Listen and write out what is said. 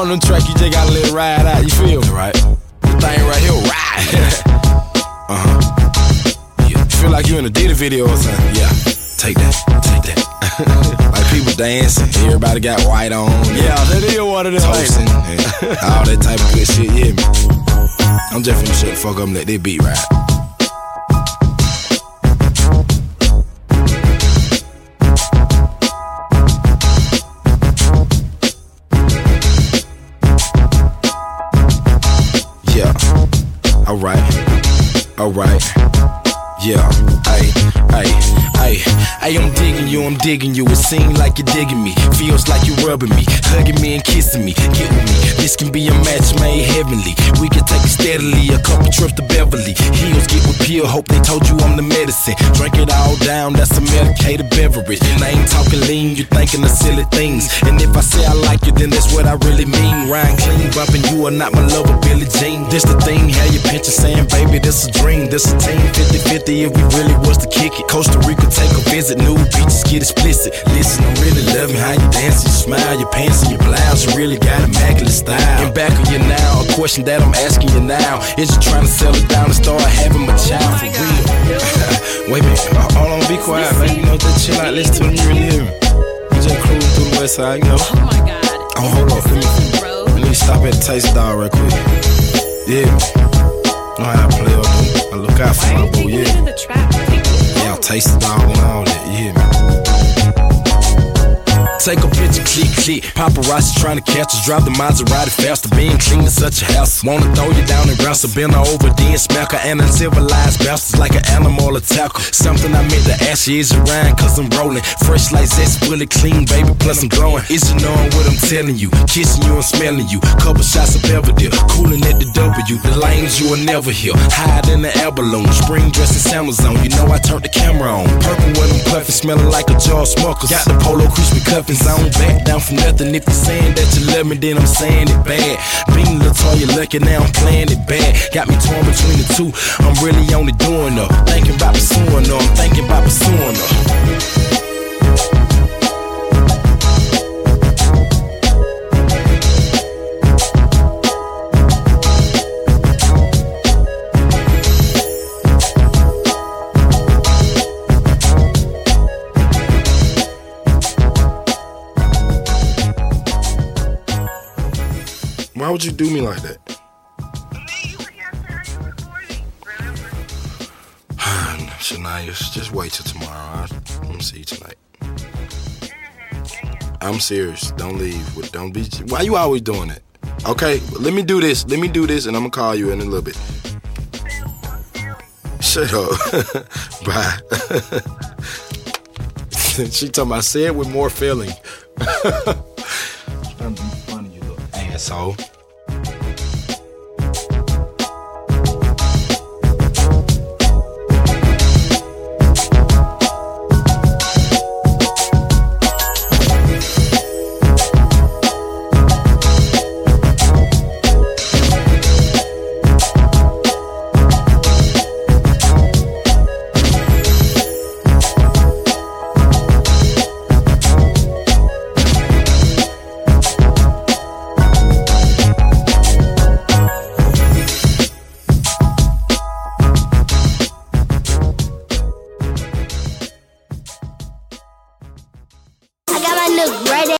on them track, you just gotta let it ride out, you feel me? Right. The thing right here, ride. Yeah. Feel like you in a Diddy video or something. Yeah. Take that. Like people dancing, everybody got white on. Yeah, that is one of them. Toasting, all that type of good shit, yeah, man. I'm just finna shut the fuck up and let that beat ride. Alright, yeah, I'm digging you, it seems like you're digging me. Feels like you're rubbing me, hugging me and kissing me. Get with me, this can be a match made heavenly. We can take it steadily, a couple trips to Beverly Hills, get with Peel, hope they told you I'm the medicine. Drink it all down, that's a medicated beverage. And I ain't talking lean, you thinking of silly things. And if I say I like you, then that's what I really mean. Ryan clean, bumping you are not my lover, Billie Jean. This the thing, how you picture saying, baby, this a dream. This a team, 50-50 if we really was to kick it. Costa Rica, take a visit, new beaches, get explicit. Listen, I'm really loving how you dance, you smile, your pants and your blouse, you really got immaculate style. In back of you now, a question that I'm asking you now, is you trying to settle down and start having my child for real? Wait a minute, hold on, be quiet, man. You know, just chill out, listen to me, really hear me. You just cruising through the west side, you know. Oh my God. Oh, hold on, let me stop at the Taste Dog real quick. Yeah, know how I play up, I look out for my boo, yeah. Yeah, I'll taste the dog and all that, yeah, man. Take a picture, click. Paparazzi trying to catch us. Drive the Maserati faster. Being clean is such a hassle. Wanna throw you down and wrestle. Bend over, then smack her. And uncivilized bastards like an animal attacker. Something I meant to ask you, is you rhyme? Cause I'm rolling. Fresh like zest, fully clean, baby. Plus I'm glowing. Is you knowing what I'm telling you? Kissing you and smelling you. Couple shots of Belvedere. Cooling at the W. The lanes you will never hear. Hide in the air balloon. Spring dress and sandals on. You know I turned the camera on. Purple when I'm puffin', smelling like a jar of Smuckers. Got the polo crispy cuffin'. I don't back down from nothing. If you're saying that you love me, then I'm saying it bad. Being Latoya, you're lucky, now I'm playing it bad. Got me torn between the two. I'm really only doing her. Thinking about pursuing her. I'm thinking about pursuing her. Why would you do me like that? Shania, just wait till tomorrow. I'm gonna see you tonight. I'm serious. Don't leave. Don't be. Why you always doing that? Okay, let me do this, and I'm gonna call you in a little bit. Shut up. Bye. She talking about say it with more feeling. Trying to be funny, you little asshole. Look right at